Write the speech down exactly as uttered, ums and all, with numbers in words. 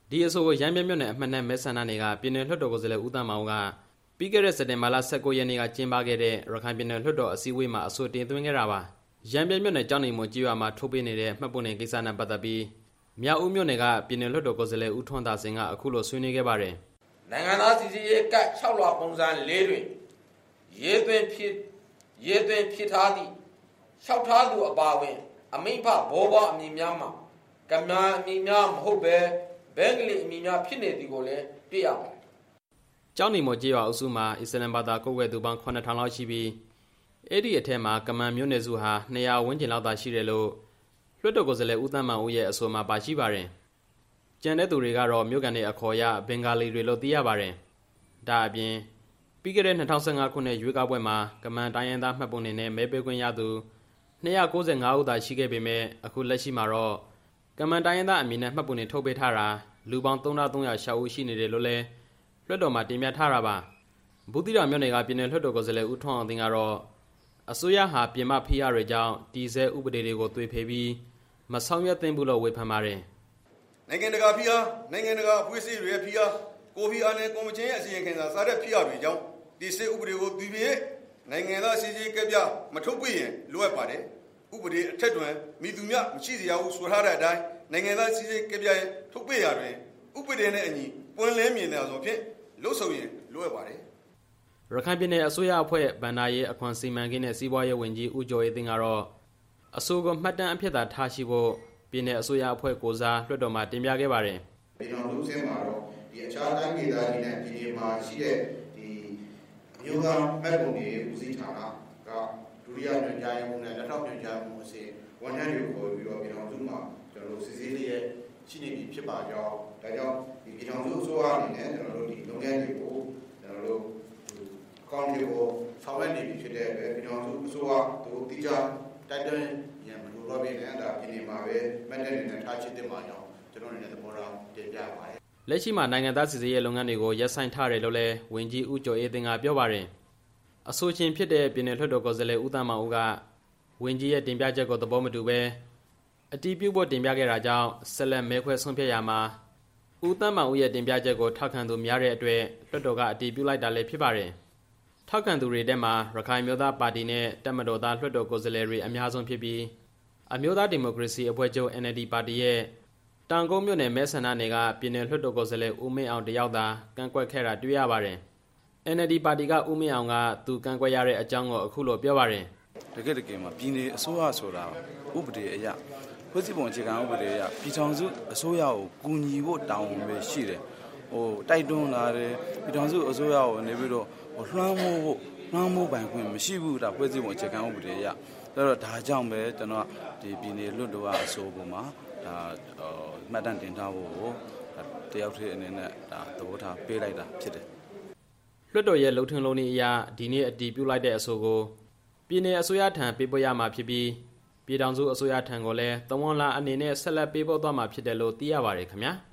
ဒီအဆိုကိုရမ်းပြမြို့နယ်အမှတ်နဲ့မဲဆန္ဒနယ်ကပြည်နယ်လွှတ်တော်ကိုယ်စားလှယ်ဦးသန်းမောင်ကပြီးခဲ့တဲ့စက်တင်ဘာလဆယ့်ကိုရက်နေ့ကကျင်းပခဲ့တဲ့ရခိုင်ပြည်နယ်လွှတ်တော်အစည်းအဝေးမှာအဆိုတင်သွင်းခဲ့တာပါရမ်းပြမြို့နယ်ကျောင်းနေမွန်ကြီးရွာမှာထုတ်ပေးနေတဲ့မှတ်ပုံတင်ကိစ္စနဲ့ပတ်သက်ပြီးမြောက်ဦးမြို့နယ်ကပြည်နယ်လွှတ်တော်ကိုယ်စားလှယ်ဦးထွန်းသာစင်ကအခုလိုဆွေးနွေးခဲ့ပါတယ်နိုင်ငံသားစီစီရေးကတ်၆လပုံစံ၄တွင်ရေးသွင်းဖြစ်ရေးသွင်းဖြစ်ထားသည့်လျှောက်ထားသူအပါအဝင်အမိဖဘောဘအမည်များမှာကမ္ဘာအမည်များမဟုတ်ပဲဘင်္ဂလီအမည်များဖြစ်နေသည်ကိုလည်းတွေ့ရပါတယ်ကျောင်းနေမွန်ကြီးရွာအုပ်စုမှာအစ္စလမ်ဘာသာကိုယ်ွယ်သူပေါင်းခုနှစ်ထောင်လောက်ရှိပြီးအဲ့ဒီအထက်မှာကမန်မြို့နယ်စုဟာနှစ်ရာဝန်းကျင်လောက်သာရှိတယ်လို့လွှတ်တော်ကိုယ်စားလှယ်ဦးသန်းမောင်ဦးရဲ့အဆိုမှာပါရှိပါတယ်ကျန်တဲ့သူတွေကတော့မြို့ကန်တွေအခေါ်ရဘင်္ဂါလီတွေလို့သိရပါတယ်ဒါအပြင်ပြီးခဲ့တဲ့၂၀၁၅ခုနှစ်ရွေးကောက်ပွဲမှာကမန်တိုင်းရင်းသားမှတ်ပုံတင်နဲ့မဲပေးခွင့်ရသူနှစ်ရာကိုးဆယ်ငါးဦးသာရှိခဲ့ပေမဲ့အခုလက်ရှိမှာတော့ကမန်တိုင်းရင်းသားအမည်နဲ့မှတ်ပုံတင်ထုတ်ပေးထားတာလူပေါင်းသုံးထောင်သုံးရာ၆ဦးရှိနေတယ်လို့လည်းလွှတ်တော်မှာတင်ပြထားတာပါဘူးတိတော်မြို့နယ်ကပြည်နယ်လွှတ်တော်ကိုယ်စားလှယ်ဦးထွန်းအောင်သိန်းကတော့အစိုးရဟာပြင်ပဖိအားတွေကြောင့်တည်ဆဲဥပဒေတွေကိုသွေဖယ်ပြီးမဆောင်ရွက်သင့်ဘူးလို့ဝေဖန်ပါတယ်နိုင်ငံတကာဖိအားနိုင်ငံတကာအဖွဲ့အစည်းတွေရဲ့ဖိအားကိုဖီအာနန်ကော်မရှင်ရဲ့အစီရင်ခံစာစတဲ့ဖိအားတွေကြောင့်တည်ဆဲဥပဒေကိုသွေဖယ်နိုင်ငံသားစီစီကပြမထုတ်ပြရင်လိုအပ်ပါတယ်ဥပဒေအထက်တွင်မိသူများမရှိစရာဘူးဆိုထားတဲ့အတိုင်းနိုင်ငံသားစီစီကပြရဲ့ထုတ်ပြရတွင်ဥပဒေနဲ့အညီပွင့်လင်းမြင်သာစွာဖြင့်လှုပ်ဆောင်ရင်လိုအပ်ပါတယ်ရခိုင်ပြည်နယ်အစိုးရအဖွဲ့ဗန္ဒာရေးအခွန်စီမံကိန်းနဲ့စီးပွားရေးဝန်ကြီးဦးကျော်အေးသိန်းကတော့အဆိုကိုမှတ်တမ်းအဖြစ်သာထားရှိဖို့ပြည်နယ်အစိုးရအဖွဲ့ကိုစားလွှတ်တော်မှာတင်ပြခဲ့ပါတယ်ပြည်တော်လူစင်းမှာတော့ဒီအခြားတိုင်းဒေသကြီးနဲ့ပြည်နယ်မှာရှိတဲ့ဒီအမျိုးသားမှတ်ပုံတွေဦးစီးဌာနကဒုတိယညွှန်ကြားရေးမှူးနဲ့လက်ထောက်ညွှန်ကြားမှုအစီဝန်ထမ်းတွေကိုခေါ်ပြီးတော့ပြည်တော်စုမှာကျွန်တော်တို့စစ်ဆေးလေးရဲ့ရှိနေပြီဖြစ်ပါကြောင်းဒါကြောင့်ဒီပြည်တော်စုအစိုးရအနေနဲ့ကျွန်တော်တို့ဒီလုပ်ငန်းတွေကိုကျွန်တော်တို့အကောင့်တွေကိုဆောင်ရွက်နေပြီဖြစ်တဲ့အတွက်ပြည်တော်စုအစိုးရတို့တိကျတိုက်တွန်းရန်မလို့တော့ပြည်နယ်ဒါပြည်နယ်မှာပဲမှတ်တမ်းတွေနဲ့ထားရှိတဲ့မှာကြောင့်ကျွန်တော်တို့သဘောထားတင်ပြပါတယ်လက်ရှိမှာနိုင်ငံသားစစ်ဆေးရေးလုပ်ငန်းတွေကိုရပ်ဆိုင်းထားတယ်လို့လည်းဝန်ကြီးဦးကျော်အေးသိန်းကပြောပါတယ်အဆိုရှင်ဖြစ်တဲ့ပြည်နယ်လွှတ်တော်ကိုယ်စားလှယ်ဦးသန်းမောင်ဦးကဝန်ကြီးရဲ့တင်ပြချက်ကိုသဘောမတူဘဲအတီးပြုတ်ဖို့တင်ပြခဲ့တာကြောင့်ဆက်လက်မဲခွဲဆုံးဖြတ်ရမှာဦးသန်းမောင်ဦးရဲ့တင်ပြချက်ကိုထောက်ခံသူများတဲ့အတွက်လွှတ်တော်ကအတီးပြုတ်လိုက်တာလည်းဖြစ်ပါတယ်ထောက်ခံသူတွေထဲမှာရခိုင်မျိုးသားပါတီနဲ့တပ်မတော်သားလွှတ်တော်ကိုယ်စားလှယ်တွေအများဆုံးဖြစ်ပြီးအမျိုးသားဒီမိုကရေစီအဖွဲ့ချုပ် N L D ပါတီရဲ့တောင်ကုန်းမြို့နယ်မဲဆန္ဒနယ်ကပြည်နယ်လွှတ်တော်ကိုယ်စားလှယ်ဦးမင်းအောင်တယောက်သာကန့်ကွက်ခဲ့တာတွေ့ရပါတယ် N L D ပါတီကဦးမင်းအောင်ကသူကန့်ကွက်ရတဲ့အကြောင်းကိုအခုလိုပြောပါတယ်တကယ်တကယ်မှာပြည်နယ်အစိုးရဆိုတာဥပဒေအရဖွဲ့စည်းပုံအခြေခံဥပဒေအရပြည်ထောင်စုအစိုးရကိုကူညီဖို့တောင်းပဲရှိတယ်ဟိုတိုက်တွန်းလာတယ်ပြည်ထောင်စုအစိုးရကိုနေပြီးတော့လွှမ်းမိုးဖို့လွှမ်းမိုးပိုင်ခွင့်မရှိဘူးဒါဖွဲ့စည်းပုံအခြေခံဥပဒေအရအဲ့တော့ဒါကြောင့်ပဲကျွန်တော်ဒီပြည်နယ်လွှတ်တော်ကအဆိုပုံမှာဒါမှတ်တမ်းတင်ထားဖို့တယောက်တည်းအနေနဲ့ဒါသဘောထားပေးလိုက်တာဖြစ်တယ်လွှတ်တော်ရဲ့လုံထင်လုံနည်းအရာဒီနေ့အတည်ပြုလိုက်တဲ့အဆိုကိုပြည်နယ်အစိုးရထံပေးပို့ရမှာဖြစ်ပြီးပြည်ထောင်စုအစိုးရထံကိုလည်းသဝန်လာအနေနဲ့ဆက်လက်ပေးပို့သွားမှာဖြစ်တယ်လို့သိရပါတယ်ခင်ဗျာ